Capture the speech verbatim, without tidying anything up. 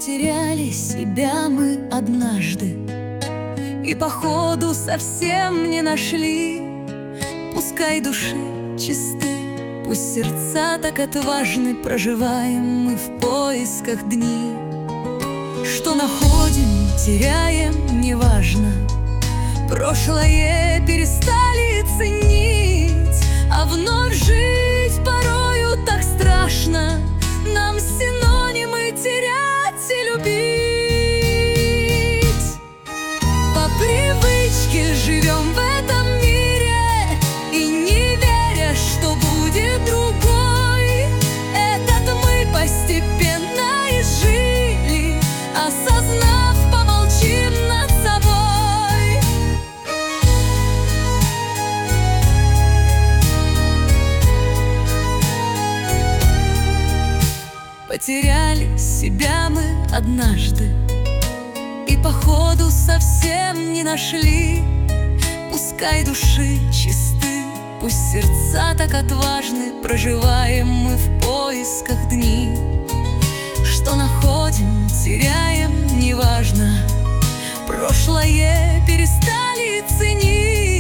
Потеряли себя мы однажды и походу совсем не нашли. Пускай души чисты, пусть сердца так отважны, проживаем мы в поисках дни. Что находим, теряем, неважно, прошлое перестали ценить, а вновь жить порою так страшно. Нам синонимы терять и любить. По привычке живем в этом мире и не веря, что будет другой. Этот мы постепенно изжили, осознав, помолчим над собой. Потеряли себя мы однажды и походу совсем не нашли. Пускай души чисты, пусть сердца так отважны, проживаем мы в поисках дни. Что находим, теряем, неважно, прошлое перестали ценить.